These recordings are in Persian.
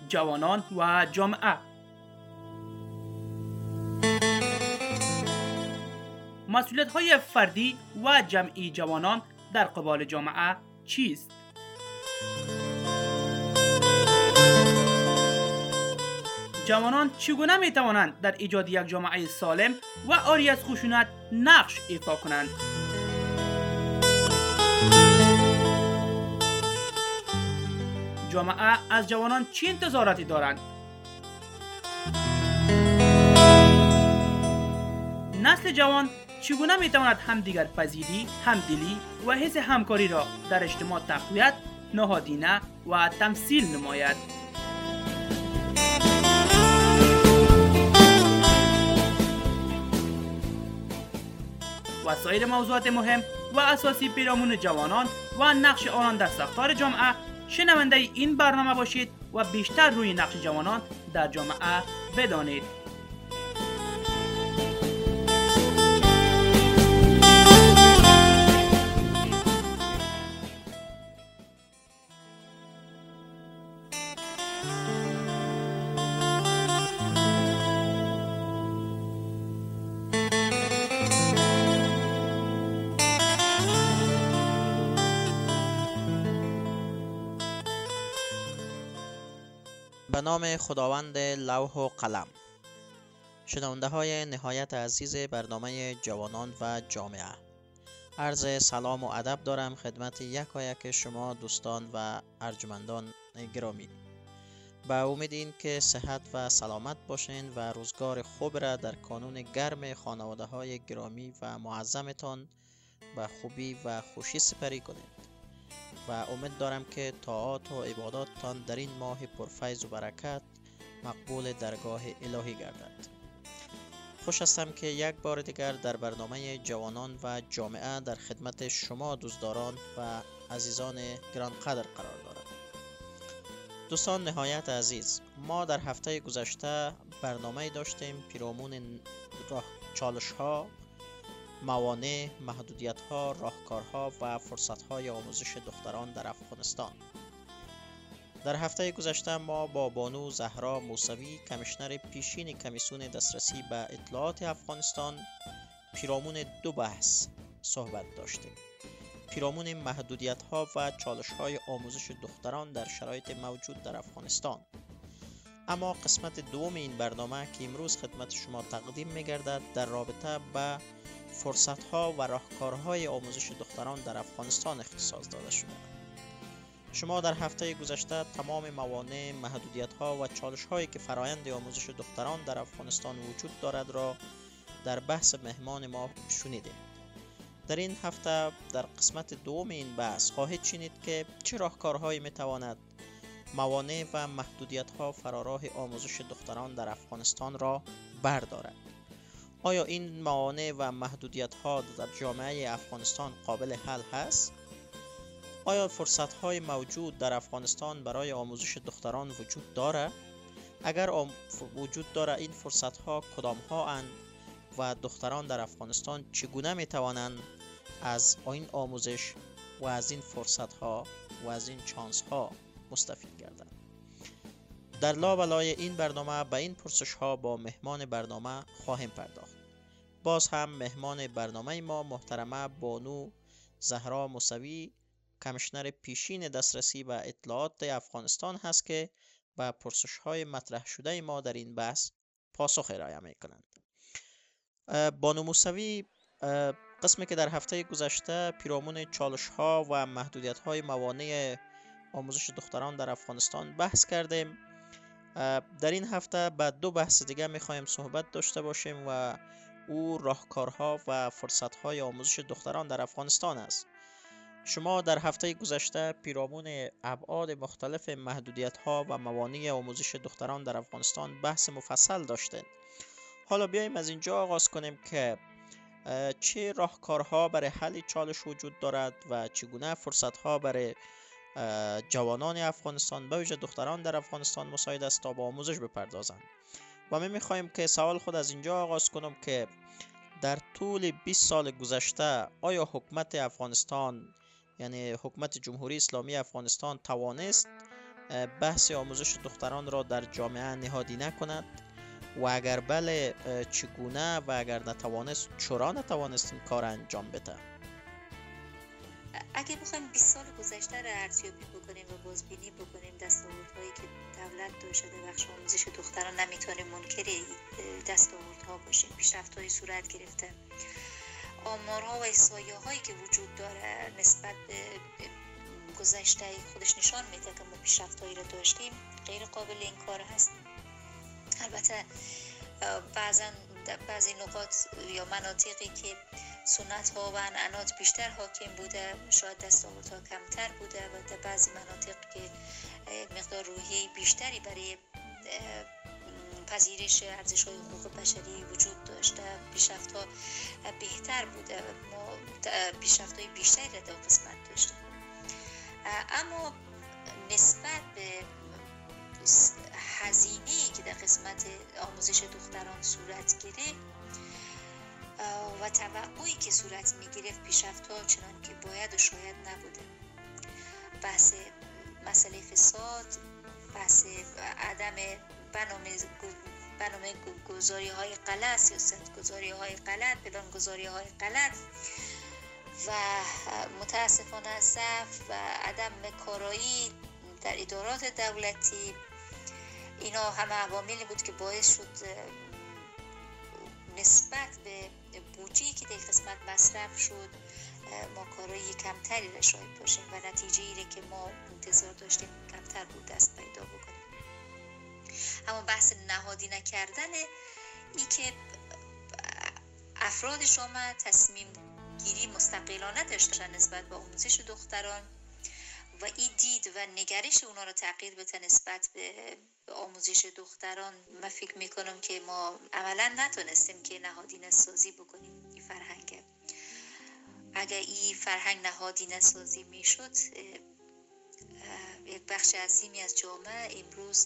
جوانان و جامعه. مسئولیت‌های فردی و جمعی جوانان در قبال جامعه چیست؟ جوانان چگونه می‌توانند در ایجاد یک جامعه سالم و عاری از خشونت نقش ایفا کنند؟ جامعه از جوانان چه انتظاراتی دارند؟ نسل جوان چگونه می‌تواند همدیگر پذیری، همدلی و حس همکاری را در اجتماع تقویت، نهادینه و تمثیل نماید؟ و سایر موضوعات مهم و اساسی پیرامون جوانان و نقش آنان در ساختار جامعه، شنونده این برنامه باشید و بیشتر روی نقش جوانان در جامعه بدانید. به نام خداوند لوح و قلم. شنونده های نهایت عزیز برنامه جوانان و جامعه، عرض سلام و ادب دارم خدمت یکایک شما دوستان و ارجمندان گرامی. به امید این که صحت و سلامت باشین و روزگار خوب را در کانون گرم خانواده های گرامی و معظمتان به خوبی و خوشی سپری کنید و امید دارم که طاعات و عباداتتان در این ماه پرفیض و برکت مقبول درگاه الهی گردد. خوش هستم که یک بار دیگر در برنامه جوانان و جامعه در خدمت شما دوستداران و عزیزان گرانقدر قرار دارم. دوستان نهایت عزیز، ما در هفته گذشته برنامه داشتیم پیرامون چالش ها، موانع، محدودیت ها، راهکارها و فرصت های آموزش دختران در افغانستان. در هفته گذشته ما با بانو زهرا موسوی، کمیشنر پیشین کمیسیون دسترسی به اطلاعات افغانستان، پیرامون دو بحث صحبت داشتیم. پیرامون محدودیت ها و چالش های آموزش دختران در شرایط موجود در افغانستان. اما قسمت دوم این برنامه که امروز خدمت شما تقدیم می‌گردد در رابطه با فرصت‌ها و راهکارهای آموزش دختران در افغانستان اختصاص داده شده. شما در هفته گذشته تمام موانع، محدودیت‌ها و چالش‌هایی که فرایند آموزش دختران در افغانستان وجود دارد را در بحث مهمان ما شنیدید. در این هفته در قسمت دوم این بحث خواهید شنید که چه راهکارهایی می‌تواند موانع و محدودیت‌ها فراراه آموزش دختران در افغانستان را بردارد. آیا این موانع و محدودیت‌ها در جامعه افغانستان قابل حل هست؟ آیا فرصت‌های موجود در افغانستان برای آموزش دختران وجود دارد؟ اگر وجود دارد این فرصت‌ها کدام‌ها اند و دختران در افغانستان چگونه می‌توانند از این آموزش و از این فرصت‌ها و از این چانس‌ها مستفید گردند؟ در لابلای این برنامه به این پرسش‌ها با مهمان برنامه خواهیم پرداخت. باز هم مهمان برنامه ما محترمه بانو زهرا موسوی، کمیشنر پیشین دسترسی به اطلاعات افغانستان هست که به پرسش‌های مطرح شده ما در این بحث پاسخ ارائه می‌کنند. بانو موسوی، قسمی که در هفته گذشته پیرامون چالش‌ها و محدودیت‌های موانع آموزش دختران در افغانستان بحث کردیم، در این هفته به دو بحث دیگه می‌خوایم صحبت داشته باشیم و او راهکارها و فرصت‌های آموزش دختران در افغانستان است. شما در هفته گذشته پیرامون ابعاد مختلف محدودیت‌ها و موانع آموزش دختران در افغانستان بحث مفصل داشتید. حالا بیاییم از اینجا آغاز کنیم که چه راهکارها برای حل چالش وجود دارد و چگونه فرصت‌ها برای جوانان افغانستان به ویژه دختران در افغانستان مساعد است تا به آموزش بپردازند. و ما می‌خوایم که سوال خود از اینجا آغاز کنم که در طول 20 سال گذشته آیا حکومت افغانستان، یعنی حکومت جمهوری اسلامی افغانستان، توانست بحث آموزش دختران را در جامعه نهادی نکند و اگر بله چگونه و اگر نتوانست چرا نتوانست این کار انجام بده؟ اگه بخوایم 20 سال گذشته را ارزیابی بکنیم و بازبینی بکنیم دستاوردهایی که دولت داشته در بخش آموزش دختران، نمیتونیم منکر دستاوردها باشیم. پیشرفت‌های صورت گرفته، آمارها و احصایه‌هایی که وجود داره نسبت به گذشته خودش نشان میده که ما پیشرفت‌هایی را داشتیم، غیر قابل انکار هست. البته بعضی نقاط یا مناطقی که سنت ها و عنعنات بیشتر حاکم بوده شاید دستاوردها کمتر بوده و در بعضی مناطق که مقدار روحیه بیشتری برای پذیرش ارزش‌های حقوق بشری وجود داشته، پیشرفت‌ها بهتر بوده و ما پیشرفت‌های بیشتری را در قسمت داشتیم. اما نسبت به هزینه‌ای که در قسمت آموزش دختران صورت گرفت و توقعی که صورت می‌گرفت، پیشرفت‌ها چنان که باید و شاید نبوده. بحث مسئله فساد، بحث عدم برنامه گذاری‌های غلط، سیاست گذاری‌های غلط، پلان گذاری‌های غلط و متاسفانه ضعف و عدم کارایی در ادارات دولتی، اینا همه عواملی بود که باعث شد نسبت به بودجه‌ای که در قسمت مصرف شد ما کارایی کمتری را شاهد باشیم و نتیجه‌ای را که ما انتظار داشتیم کمتر بود دست پیدا بکنیم. اما بحث نهادی نکردن ای که افراد جامعه تصمیم گیری مستقلانه داشتن نسبت به آموزش دختران و این دید و نگرش اونا رو تغییر بده نسبت به آموزش دختران، من فکر میکنم که ما عملا نتونستیم که نهادینه سازی بکنیم این فرهنگ. اگر این فرهنگ نهادینه سازی میشد، یک بخش عظیمی از جامعه امروز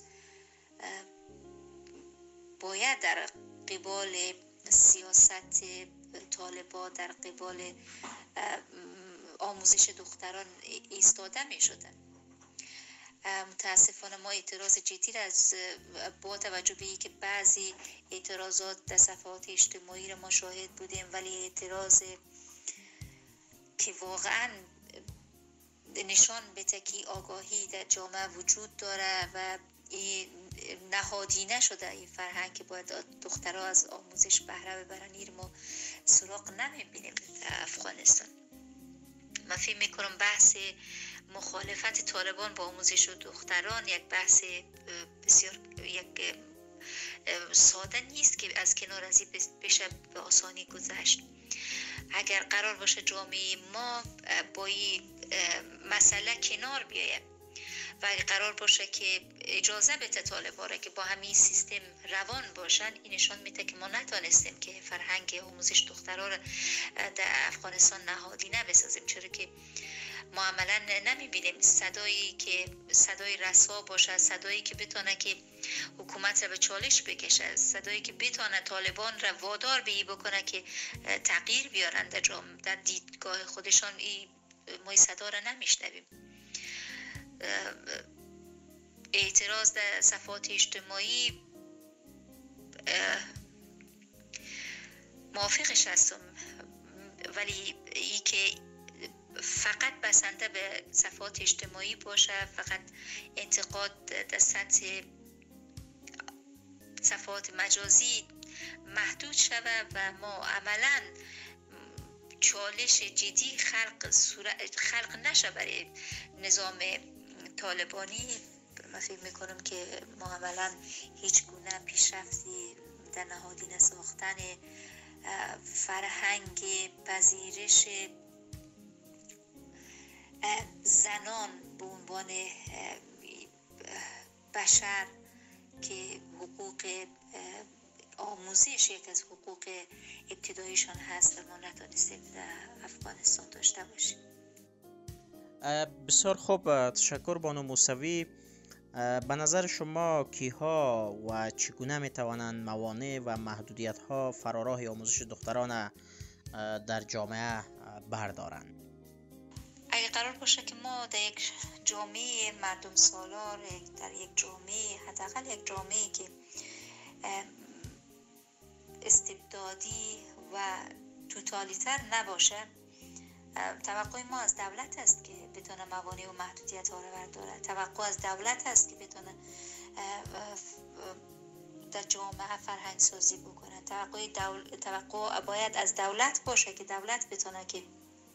باید در قبال سیاست طالبان، در قبال آموزش دختران ایستاده می شدن. متاسفانه ما اعتراض جدی از با توجه به که بعضی اعتراضات در صفحات اجتماعی را ما شاهد بودیم، ولی اعتراض که واقعا نشان بده که آگاهی در جامعه وجود داره و نهادینه شده این فرهنگ که باید دخترها از آموزش بهره ببرن، این ما سراغ نمیبینیم در افغانستان. من فکر میکنم بحث مخالفت طالبان با آموزش دختران یک بحث بسیار یک ساده نیست که از کنار از این بشه به آسانی گذشت. اگر قرار باشه جامعه ما با این مسئله کنار بیاید و اگر قرار باشه که اجازه بده طالبان که با همین سیستم روان باشن، این نشان میده که ما نتونستیم که فرهنگ آموزش دخترها را در افغانستان نهادینه بسازیم، چرا که ما عملا نمیبینیم صدای رسا باشه، صدایی که بتونه که حکومت را به چالش بکشه، صدایی که بتونه طالبان را وادار به این بکنه که تغییر بیارن در دیدگاه خودشان. ما این صدا را نمیشنویم. اعتراض در صفحات اجتماعی موافقش هستم، ولی ای که فقط بسنده به صفحات اجتماعی باشه، فقط انتقاد در سطح صفحات مجازی محدود شود و ما عملاً چالش جدی خلق نشه برای نظام طالبانی، من فکر میکنم که ما عملاً هیچ گونه پیشرفتی در نهادینه ساختن فرهنگ پذیرش زنان به عنوان بشر که حقوق آموزش یک از حقوق ابتداییشان هست و ما نتونستیم در افغانستان داشته باشیم. بسیار خوب، تشکر بانو موسوی. به نظر شما کیها و چگونه میتوانند موانع و محدودیت ها فراراه آموزش دختران در جامعه بردارند؟ اگر قرار باشه که ما در یک جامعه مردم سالار، در یک جامعه، حداقل یک جامعه که استبدادی و توتالیتر نباشه، توقع ما از دولت است که بتونه موانع و محدودیت ها رو برداره. توقع از دولت است که بتونه در جامعه فرهنگ سازی بکنه. توقع باید از دولت باشه که دولت بتونه که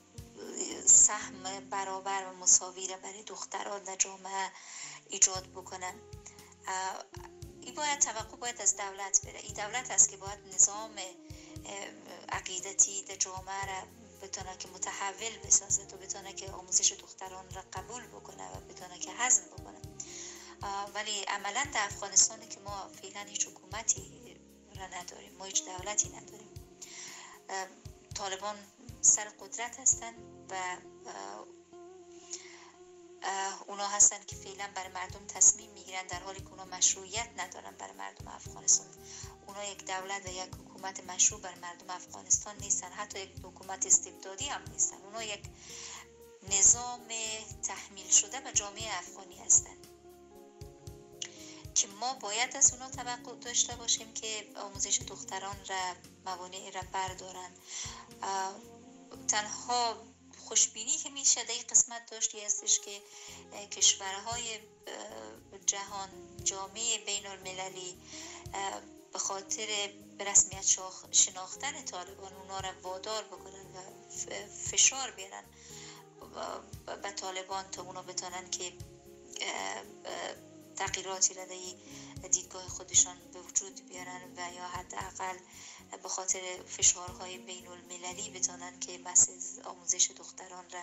سهم برابر و مساوی را برای دختران در جامعه ایجاد بکنه. این توقع باید از دولت بره. این دولت است که باید نظام عقیدتی در جامعه را بتونه که متحول بسازه و بتونه که آموزش دختران را قبول بکنه و بتونه که هضم بکنه. ولی عملا در افغانستان که ما فعلا هیچ حکومتی را نداریم، ما هیچ دولتی نداریم. طالبان سر قدرت هستن و اونا هستن که فعلا برای مردم تصمیم میگیرن، در حالی که اونا مشروعیت ندارن برای مردم افغانستان. اونا یک دولت و یک حکومت مشروع برای مردم افغانستان نیستن، حتی یک حکومت استبدادی هم نیستن. اونا یک نظام تحمیل شده به جامعه افغانی هستن که ما باید از اونا توقع داشته باشیم که آموزش دختران را موانع را بردارن. تنها خوشبینی که میشه در این قسمت داشتی هستش که کشورهای جهان، جامعه بین المللی به خاطر به رسمیت شناختن طالبان اونا را وادار بکنن و فشار بیارن به طالبان تا اونا بتونن که تغییراتی را در دیدگاه خودشان به وجود بیارن و یا حداقل به خاطر فشارهای بین المللی بتونن که بحث آموزش دختران را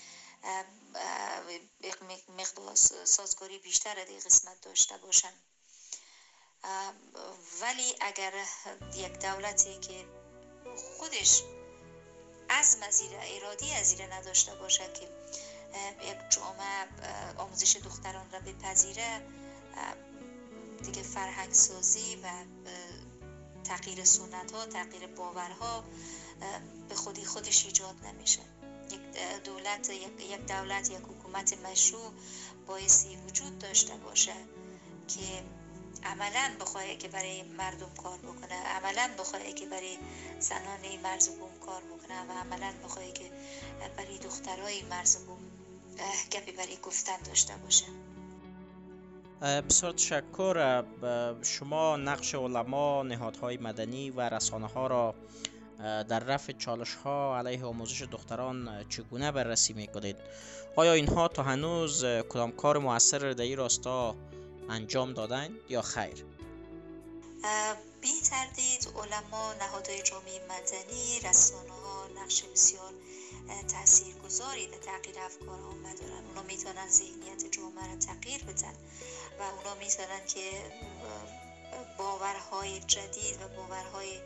مقدار سازگاری بیشتر در قسمت داشته باشن. ولی اگر یک دولتی که خودش عزم از این ارادی از این نداشته باشه که یک جامعه آموزش دختران را بپذیره، دیگه فرهنگ سازی و تغییر سنت ها، تغییر باورها به خودش ایجاد نمیشه. یک دولت یک حکومت مشروع بایستی وجود داشته باشه که عملاً بخواه که برای مردم کار بکنه، عملاً بخواه که برای زنان مرز بوم کار بکنه و عملاً بخواه که برای دخترای مرز بوم گپی برای گفتن داشته باشه. بسیار تشکر. شما نقش علما، نهادهای مدنی و رسانه ها را در رفع چالش ها علیه آموزش دختران چگونه بررسی میکنید؟ آیا اینها تا هنوز کدام کار مؤثر در این راستا انجام دادن یا خیر؟ بی تردید علما، نهادهای جامعه مدنی، رسانه ها نقش بسیار تاثیرگذاری در تغییر افکار عامه دارن. اونا میتونن ذهنیت جامعه را تغییر بدن و اونا میتونن که باورهای جدید و باورهای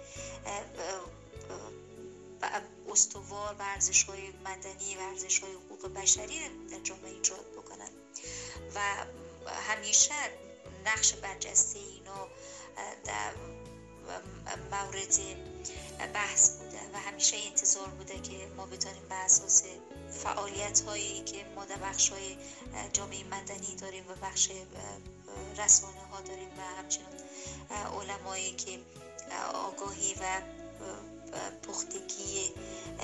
استوار و ارزش‌های مدنی و ارزش‌های حقوق بشری در جامعه ایجاد بکنن و همیشه نقش برجسته اینا در مورد بحث بوده و همیشه انتظار بوده که ما بتونیم به اساس فعالیت‌هایی که ما در بخش‌های جامعه مدنی داریم و بخش رسانه‌ها داریم و همچنین علمایی که آگاهی و پختگی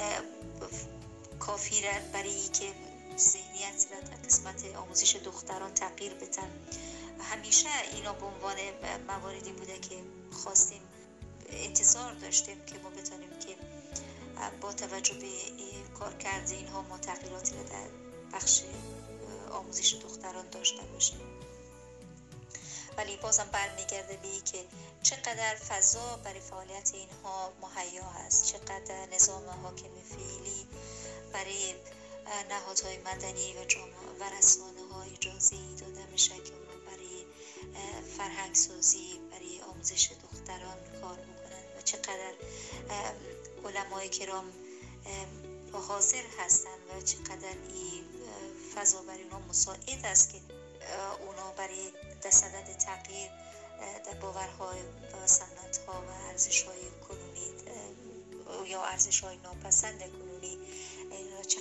کافی را برای که ذهنیت را در قسمت آموزش دختران تغییر بدن. همیشه اینا به عنوان مواردی بوده که خواستیم، انتظار داشتیم که ما بتونیم که با توجه به کارکرد اینها ما تغییراتی را در بخش آموزش دختران داشته باشیم. ولی بازم برمیگرده به که چقدر فضا برای فعالیت اینها مهیا هست، چقدر نظام حاکم فعلی برای نهادهای مدنی و رسانه ها اجازه ای داده میشه که اونا برای فرهنگ سازی، برای آموزش دختران کار بکنن و چقدر علمای کرام حاضر هستن و چقدر این فضا برای اونا مساعد است که اونا برای صدد تغییر در باورهای و سنت‌ها و ارزش‌های کنونی یا ارزش‌های ناپسند کنونی چقدر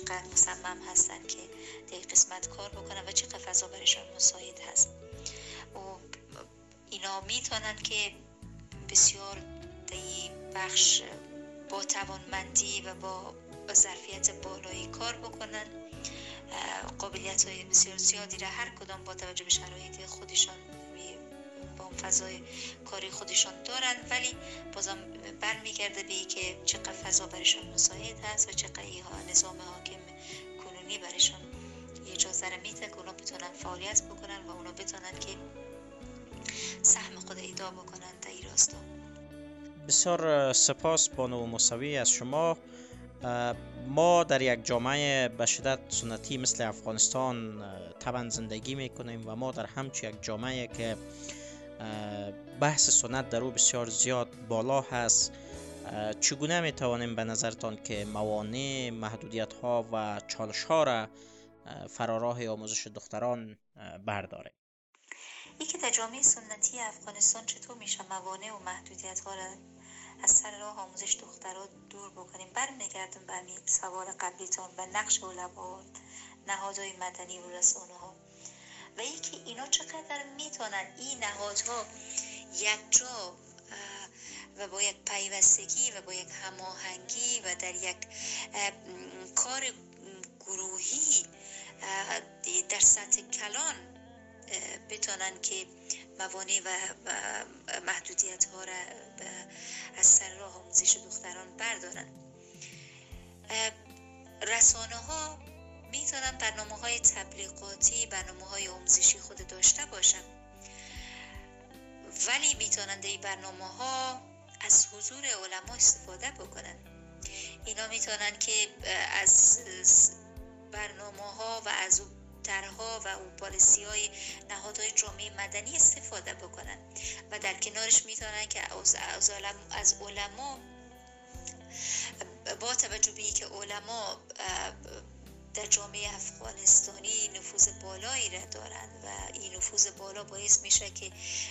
چقدر مصمم هستن که در این قسمت کار بکنن و چقدر فضا برایشان مساعد هست و اینا میتونن که بسیار در این بخش با توانمندی و با ظرفیت بالایی کار بکنن. قابلیت های بسیار زیادی را هر کدام با توجه به شرایط خودشان با فضای کاری خودشان دارن، ولی بازم برمیگرده به این که چقدر فضا برایشان مساعد هست و چقدر نظام حاکم کنونی برایشان اجازه را میده که اونا بتونن فعالیت بکنن و اونا بتونن که سهم خود ایدا بکنن در این راستا. بسیار سپاس بانو موسوی از شما. ما در یک جامعه به شدت سنتی مثل افغانستان طبعا زندگی میکنیم و ما در همچون یک جامعه که بحث سنت در او بسیار زیاد بالا هست، چگونه میتوانیم به نظرتان که موانع، محدودیت ها و چالش ها را فراراه آموزش دختران برداریم؟ یکی در جامعه سنتی افغانستان چطور میشه موانع و محدودیت ها را از سر راه آموزش دختران دور بکنیم؟ برمیگردم به همین سوال قبلیتان و نقش علما، نهادهای مدنی و رسانه ها و یکی اینا چقدر میتونن این نهادها یک جا و با یک پیوستگی و با یک هماهنگی و در یک کار گروهی در سطح کلان بتونن که موانع و محدودیت ها را از سر راه آموزش دختران بردارن. رسانه ها میتونن برنامه های تبلیغاتی، برنامه های آموزشی خود داشته باشن، ولی میتونن در این برنامه ها از حضور علما استفاده بکنن. اینا میتونن که از برنامه ها و از طرح‌ها و اون پالیسی‌های نهادهای جامعه مدنی استفاده بکنن و در کنارش میتونن که از علما با توجه به اینکه علما در جامعه افغانستانی نفوذ بالایی را دارن و این نفوذ بالا باعث میشه که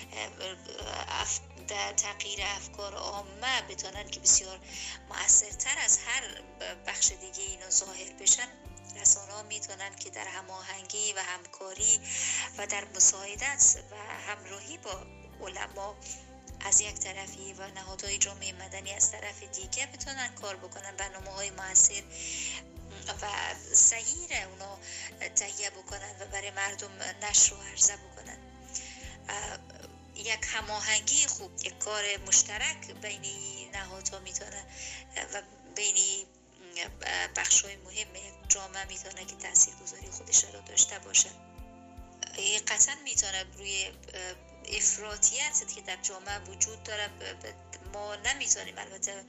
در تغییر افکار عامه بتونن که بسیار مؤثرتر از هر بخش دیگه اینا ظاهر بشن. رسانه ها میتونن که در هماهنگی و همکاری و در مساعدت و همراهی با علما از یک طرفی و نهادهای جامعه مدنی از طرف دیگه بتونن کار بکنن، برنامه‌های مؤثر و صحیح را اونا تهیه بکنن و برای مردم نشر و عرضه بکنن. یک هماهنگی خوب، یک کار مشترک بین نهادها میتونه و بین بخش‌های مهم یک جامعه میتونه که تاثیرگذاری خودش را داشته باشه. قطعا میتونه روی افراطیت که در جامعه وجود داره ما نمیتونیم البته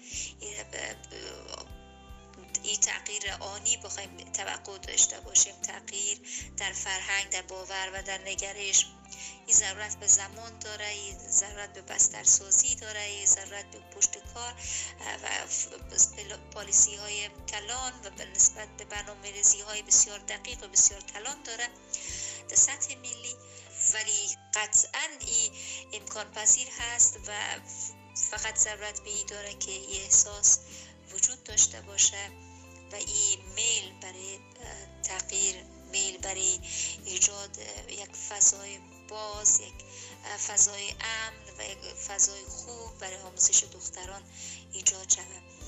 این تغییر آنی بخوایم توقع داشته باشیم. تغییر در فرهنگ، در باور و در نگرش این ضرورت به زمان داره، این ضرورت به بسترسازی داره، این ضرورت به پشت کار و پالیسی های کلان و به نسبت به برنامه‌ریزی های بسیار دقیق و بسیار کلان داره در سطح ملی. ولی قطعاً این امکان پذیر هست و فقط ضرورت به این داره که این احساس وجود داشته باشه و این میل برای تغییر، میل برای ایجاد یک فضای باز، یک فضای امن و یک فضای خوب برای آموزش دختران ایجاد شود.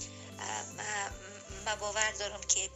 من باور دارم که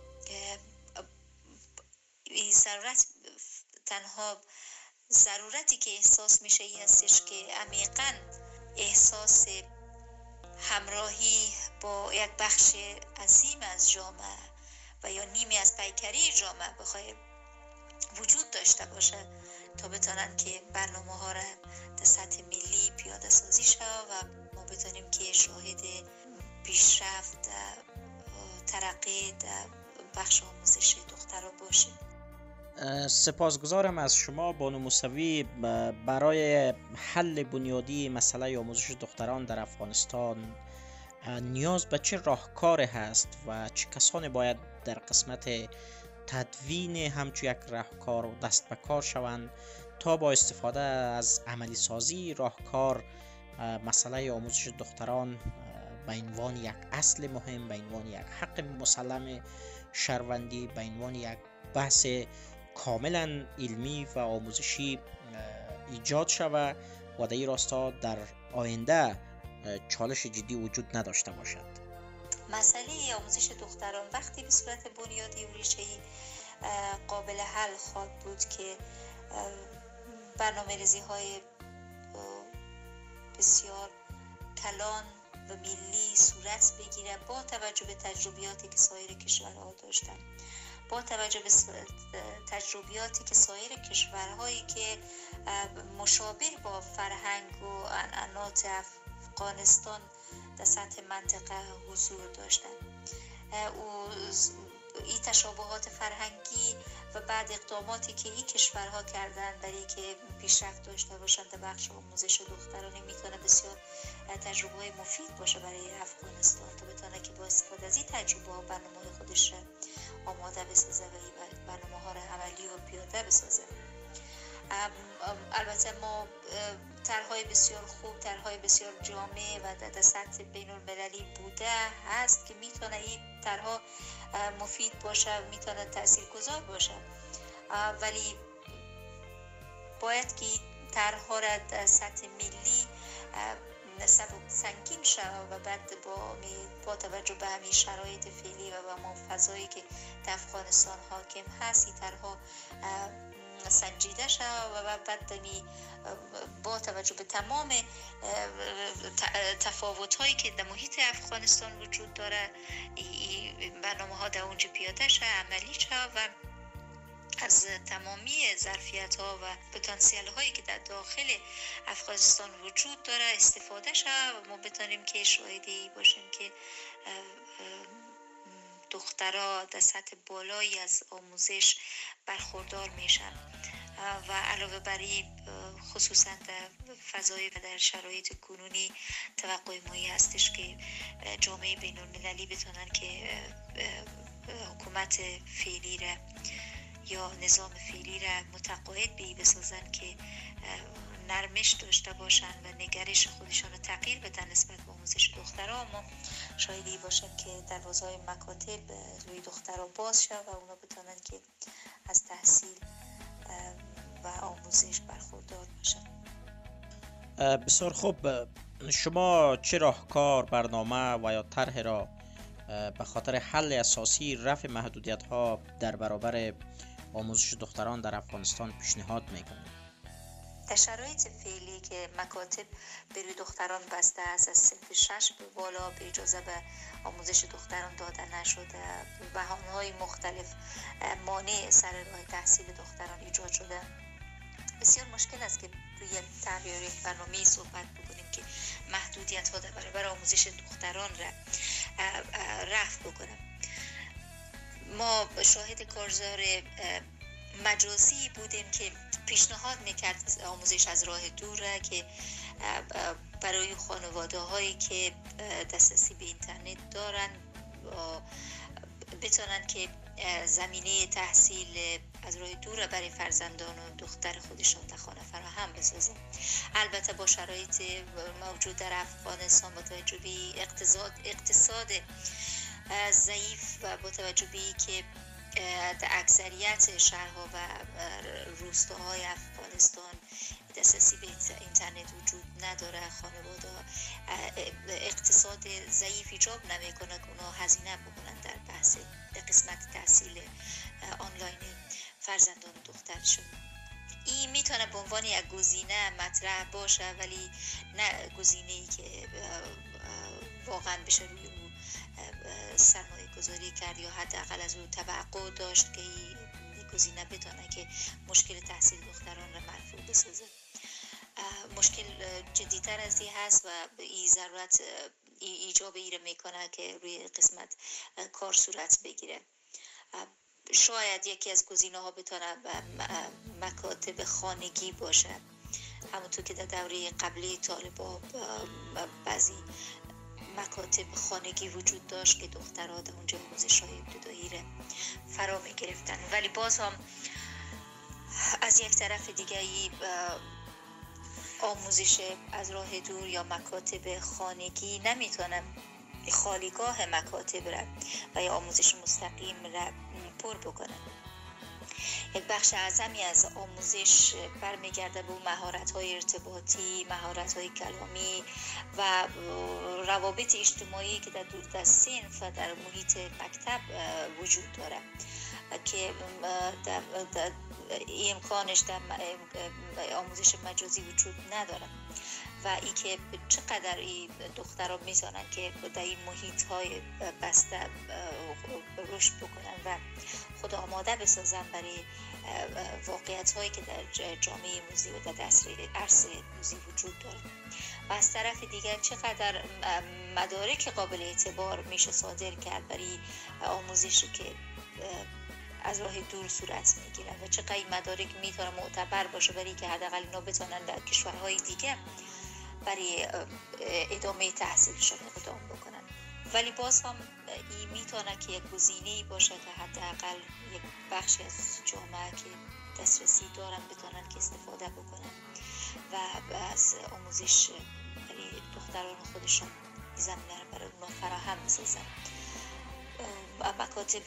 این ضرورت تنها ضرورتی که احساس میشه این هستش که عمیقاً احساس همراهی با یک بخش عظیم از جامعه و یا نیمی از پیکره جامعه بخواد وجود داشته باشه تا بتونن که برنامه ها را در سطح ملی پیاده سازی شود و ما بتونیم که شاهد پیشرفت ترقی در بخش آموزش دخترها باشیم. سپاسگزارم از شما بانو موسوی. برای حل بنیادی مسئله آموزش دختران در افغانستان نیاز به چه راهکار هست و چه کسانی باید در قسمت تدوین همچون یک راهکار دست به کار شوند تا با استفاده از عملی سازی راهکار مسئله آموزش دختران به عنوان یک اصل مهم، به عنوان یک حق مسلم شهروندی به عنوان یک بحث کاملا علمی و آموزشی ایجاد شود و در این راستا در آینده چالش جدی وجود نداشته باشد. مسئله آموزش دختران وقتی به صورت بنیادی و ریشه‌ای قابل حل خواهد بود که برنامه‌ریزی‌های بسیار کلان و ملی صورت بگیره با توجه به تجربیاتی که سایر کشورها داشتن، با توجه به تجربیاتی که سایر کشورهایی که مشابه با فرهنگ و عنعنات افغانستان در سطح منطقه حضور داشتن. این تشابهات فرهنگی و بعد اقداماتی که این کشورها کردن برای که پیشرفت داشته باشند در بخش آموزش دخترانه میتونه بسیار تجربه مفید باشه برای افغانستان تا بتونه که با استفاده از این تجربه ها برنامه خودش آماده بسازه و این برنامه ها را عملی و پیاده بسازه. البته ما طرح‌های بسیار خوب، طرح‌های بسیار جامع و در سطح بین‌المللی بوده هست که میتونه این طرح‌ها مفید باشه، میتونه تاثیرگذار باشه، ولی باید که این طرح‌ها را در سطح ملی سنگین شود و بعد با توجه به همین شرایط فعلی و با فضایی که در افغانستان حاکم هست این طرح‌ها سنجیده شد و بعد با توجه به تمام تفاوت‌هایی که در محیط افغانستان وجود داره برنامه‌ها در اونجا پیاده شد، عملی شد و از تمامی ظرفیت‌ها و پتانسیل‌هایی که در داخل افغانستان وجود داره استفاده شد و ما بتونیم که شاهدی باشیم که دخترها در سطح بالایی از آموزش برخوردار میشن و علاوه بر این خصوصا در فضای و در شرایط کنونی توقع مایی هستش که جامعه بین المللی بتونن که حکومت فعلی را یا نظام فعلی را متقاعد به این بسازن که نرمش داشته باشن و نگرش خودشان رو تغییر بدن نسبت به آموزش دخترها. ما شاهدی باشیم که دروازه‌های مکاتب روی دخترها باز شد و اونا بتونن که از تحصیل و آموزش برخوردار باشن. بسیار خوب. شما چه راهکار، برنامه و یا طرح را به خاطر حل اساسی رفع محدودیت‌ها در برابر آموزش دختران در افغانستان پیشنهاد می‌کنید؟ در شرایط فعلی که مکاتب به روی دختران بسته است، از صنف 6 به بالا به اجازه به آموزش دختران داده نشده، بهانه‌های مختلف مانع سر راه تحصیل دختران ایجاد شده، بسیار مشکل است که روی یک طرح یا یک برنامه‌ای صحبت بکنیم که محدودیت‌ها در برابر آموزش دختران را رفع بکنه. ما شاهد کارزار مجازی بودیم که پیشنهاد میکرد آموزش از راه دور که برای خانواده هایی که دسترسی به اینترنت دارن بتونن که زمینه تحصیل از راه دور برای فرزندان و دختر خودشان در خانه فراهم بسازن. البته با شرایط موجود در افغانستان با توجه به اقتصاد ضعیف و با توجه به که در اکثریت شهرها و روستاهای افغانستان دسترسی به اینترنت وجود نداره، خانواده اقتصاد ضعیف ایجاب نمیکنه که اونا هزینه بکنن در بحث قسمت تحصیل آنلاین فرزندان و دخترشون. این میتونه به عنوان یک گزینه مطرح باشه ولی نه گزینه‌ای که واقعا بشه روی اون سرمایه گذاری کرد یا حداقل از اون توقع داشت که این گزینه بتونه که مشکل تحصیل دختران را مرفوع بسازه. مشکل جدی‌تر از این هست و این ضرورت ایجاب ایره میکنه که روی قسمت کار صورت بگیره. شاید یکی از گزینه‌ها بتونه مکاتب خانگی باشه، همونطور که در دوره قبلی طالبان بعضی مکاتب خانگی وجود داشت که دخترها در اونجا آموزش‌های ابتدایی را فرا می‌گرفتن، ولی باز هم از یک طرف دیگری آموزش از راه دور یا مکاتب خانگی نمیتونه خالیگاه مکاتب را و یا آموزش مستقیم را پر بکنند. یک بخش اعظمی از آموزش برمیگرده به مهارت‌های ارتباطی، مهارت‌های کلامی و روابط اجتماعی که در دور صنف و در محیط مکتب وجود دارد که در امکانش در آموزش مجازی وجود ندارد و ای که چقدر این دخترها میتونن که در این محیط های بسته رشد بکنن و خود آماده بسازن برای واقعیت هایی که در جامعه موزی و در عرصه موزی وجود داره. و از طرف دیگر چقدر مدارک قابل اعتبار میشه صادر کرد برای آموزشی که از راه دور صورت میگیره و چقدر این مدارک میتونه معتبر باشه برای که حداقل اینا بتونن در کشورهای دیگه برای ادامه تحصیلشون اقدام بکنن. ولی باز هم این میتونه که یک گزینه‌ای باشه که حداقل یک بخشی از جامعه که دسترسی دارن بتونن که استفاده بکنن و از آموزش برای دختران خودشون زمینه رو برای اونا فراهم بسازن. مکاتب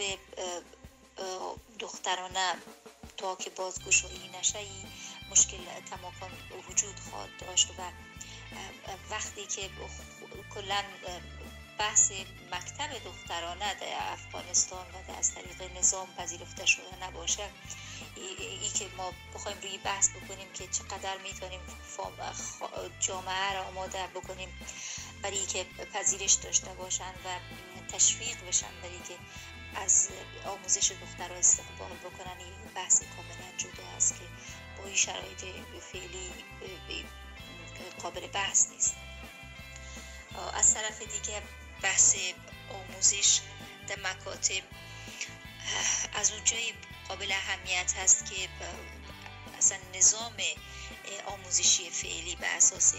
دخترانه تا که بازگشایی نشه این مشکل کماکان وجود خواهد داشت و وقتی که کلا بحث مکتب دخترانه در افغانستان و در از طریق نظام پذیرفته شده نباشه، ای که ما بخوایم روی بحث بکنیم که چقدر میتونیم جامعه را آماده بکنیم برای که پذیرش داشته باشن و تشویق بشن برای که از آموزش دخترها استقبال بکنن، این بحث کاملا جدا است که با این شرایط فعلی قابل بحث نیست. از طرف دیگه بحث آموزش در مکاتب از اونجای قابل اهمیت هست که اصلا نظام آموزشی فعلی به اساس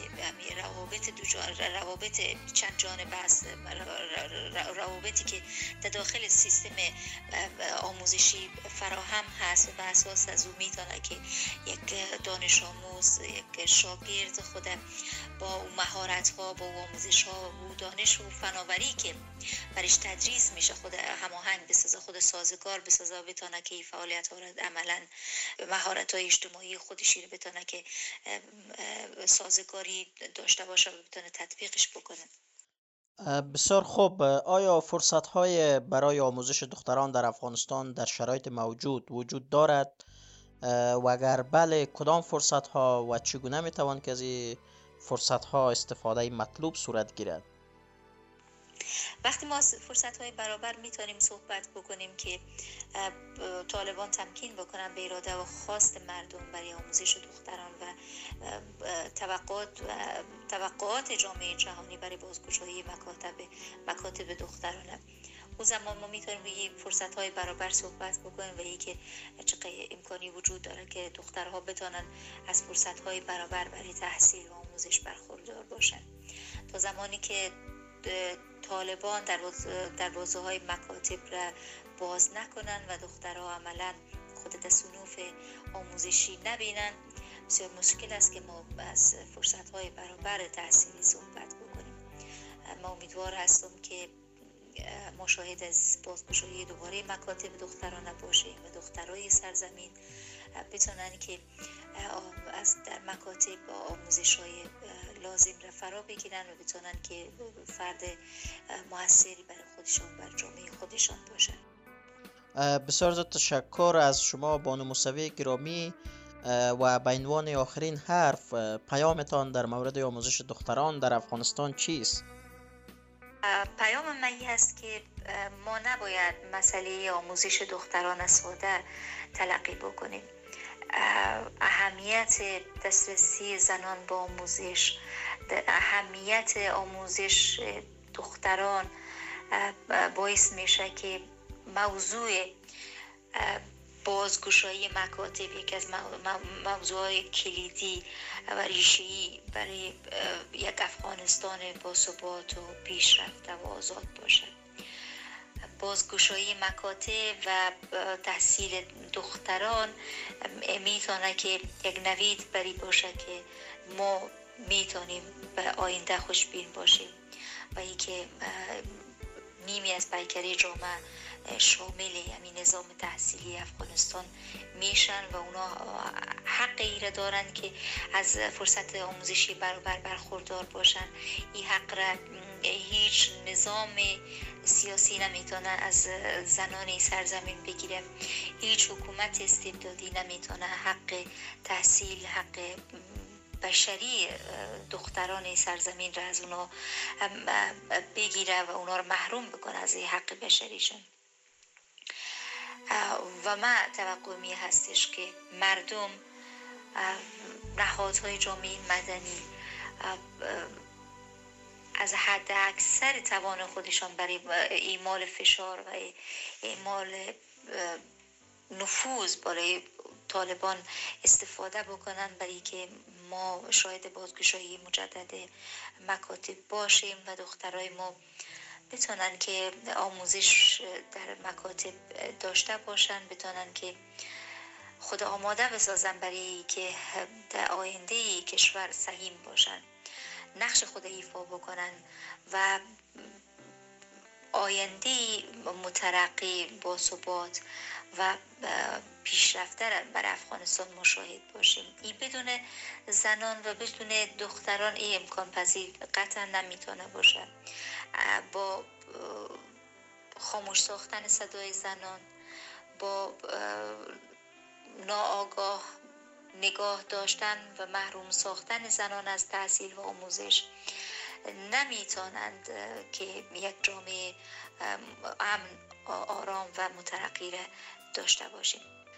روابط چند جانبه است، روابطی که در داخل سیستم آموزشی فراهم هست و به اساس از اون میتونه که یک دانش آموز، یک شاگرد خود با اون مهارت ها، با اون آموزش ها و دانش و فناوری که برش تدریس میشه خود هماهنگ بسازه، خود سازگار بسازه و بتونه که این فعالیت ها رو عملا مهارت های اجتماعی خودشی رو بتونه که سازگاری داشته باشه و بتونه تطبیقش بکنه. بسیار خوب. آیا فرصت‌های برای آموزش دختران در افغانستان در شرایط موجود وجود دارد؟ و اگر بله، کدام فرصت‌ها و چگونه می‌توان که از این فرصت‌ها استفاده مطلوب صورت گیرد؟ وقتی ما فرصت‌های برابر میتونیم صحبت بکنیم که طالبان تمکین بکنن به اراده و خواست مردم برای آموزش دختران و توقعات جامعه جهانی برای بازگشایی مکاتب دخترانه، اون زمان ما میتونیم روی فرصت‌های برابر صحبت بکنیم و اینکه چقدر امکانی وجود داره که دخترها بتونن از فرصت‌های برابر برای تحصیل و آموزش برخوردار باشن. تا زمانی که طالبان در دروازه‌های مکاتب را باز نکنن و دخترها عملا خود در صنوف آموزشی نبینن، بسیار مشکل است که ما از فرصت‌های برابر تحصیلی صحبت بکنیم. ما امیدوار هستم که ما شاهد از بازگشایی دوباره مکاتب دخترانه باشیم و دخترای سرزمین بتونن که از در مکاتب آموزش‌های لازم را فرا بگیرن و بتونن که فرد موثری برای خودشان بر جامعه خودشان باشن. بسیار زیاد تشکر از شما بانو موسوی گرامی. و به عنوان آخرین حرف، پیامتان در مورد آموزش دختران در افغانستان چیست؟ پیام من این هست که ما نباید مسئله آموزش دختران ساده تلقی بکنیم. اهمیت دسترسی زنان به آموزش، اهمیت آموزش دختران باعث میشه که موضوع بازگشایی مکاتب یک از موضوعات کلیدی و ریشه‌ای برای یک افغانستان باثبات و پیشرفته و آزاد باشد. بازگشایی مکاتب و تحصیل دختران میتونه که یک نوید بری باشه که ما میتونیم به آینده خوشبین باشیم و اینکه نیمی از پیکره جامعه شامل همین نظام تحصیلی افغانستان میشن و اونا حق ایره دارن که از فرصت آموزشی برابر برخوردار باشن. این حق را هیچ نظام سیاسی نمیتونه از زنان سرزمین بگیره، هیچ حکومت استبدادی نمیتونه حق تحصیل، حق بشری دختران سرزمین را از اونا بگیره و اونا رو محروم بکنه از این حق بشریشون. و ما توقع می هستش که مردم، نهادهای جامعه مدنی از حد اکثر توان خودشان برای اعمال فشار و اعمال نفوذ برای طالبان استفاده بکنن، برای که ما شاهد بازگشایی مجدد مکاتب باشیم و دخترای ما بتونن که آموزش در مکاتب داشته باشن، بتونن که خود آماده بسازن برای که در آینده کشور سهیم باشن، نقش خود ایفا بکنن و آینده مترقی با ثبات و پیشرفته بر افغانستان مشاهد باشیم. این بدون زنان و بدون دختران این امکان پذیر قطعا نمیتونه باشه. با خاموش ساختن صدای زنان، با ناآگاه نگاه داشتن و محروم ساختن زنان از تحصیل و آموزش نمیتونند که یک جامعه امن، آرام و مترقی داشته باشیم.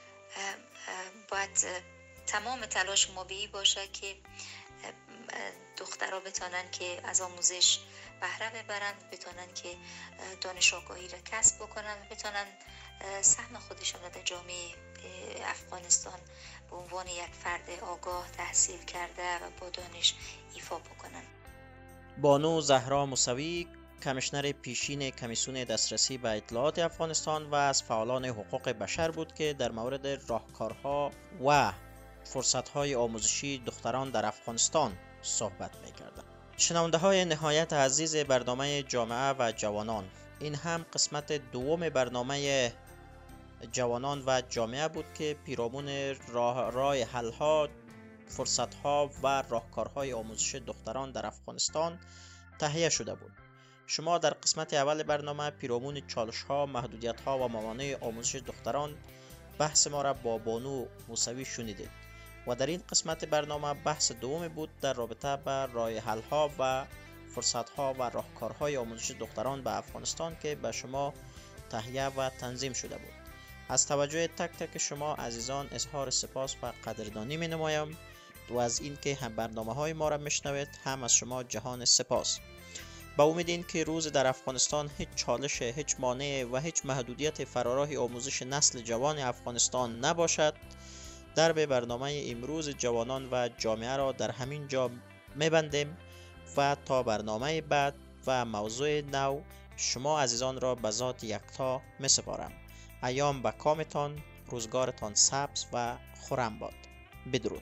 باید تمام تلاش ما به باشه که دخترها بتونن که از آموزش بهره ببرن، بتونن که دانش آگاهی را کسب بکنن و بتونن سهم خودشون را در جامعه افغانستان به عنوان یک فرد آگاه، تحصیل کرده و با دانش ایفا بکنن. بانو زهرا موسوی، کمیشنر پیشین کمیسیون دسترسی به اطلاعات افغانستان و از فعالان حقوق بشر بود که در مورد راهکارها و فرصت‌های آموزشی دختران در افغانستان صحبت می‌کردند. شنونده های نهایت عزیز برنامه جامعه و جوانان، این هم قسمت دوم برنامه جوانان و جامعه بود که پیرامون راه حل‌ها، فرصت‌ها و راهکارهای آموزش دختران در افغانستان تهیه شده بود. شما در قسمت اول برنامه پیرامون چالش‌ها، محدودیت‌ها و موانع آموزش دختران بحث ما را با بانو موسوی شنیدید و در این قسمت برنامه بحث دوم بود در رابطه با راه حل‌ها و فرصت‌ها و راهکارهای آموزش دختران به افغانستان که به شما تهیه و تنظیم شده بود. از توجه تک تک شما عزیزان اظهار سپاس و قدردانی می‌نمایم و از اینکه هم برنامه‌های ما را میشنوید هم از شما جهان سپاس. با امید این که روز در افغانستان هیچ چالش، هیچ مانع و هیچ محدودیت فراراه آموزش نسل جوان افغانستان نباشد، درب برنامه امروز جوانان و جامعه را در همین جا میبندیم و تا برنامه بعد و موضوع نو شما عزیزان را به ذات یکتا میسپارم. ایام به کامتان، روزگارتان سبز و خرم باد. بدرود.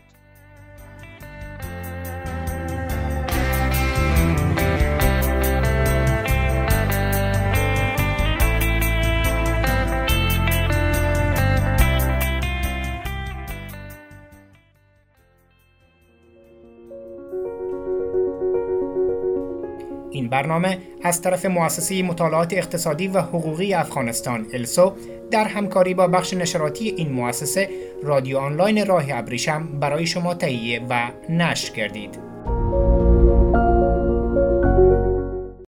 این برنامه از طرف مؤسسه مطالعات اقتصادی و حقوقی افغانستان السو در همکاری با بخش نشراتی این مؤسسه رادیو آنلاین راه ابریشم برای شما تهیه و نشر گردید.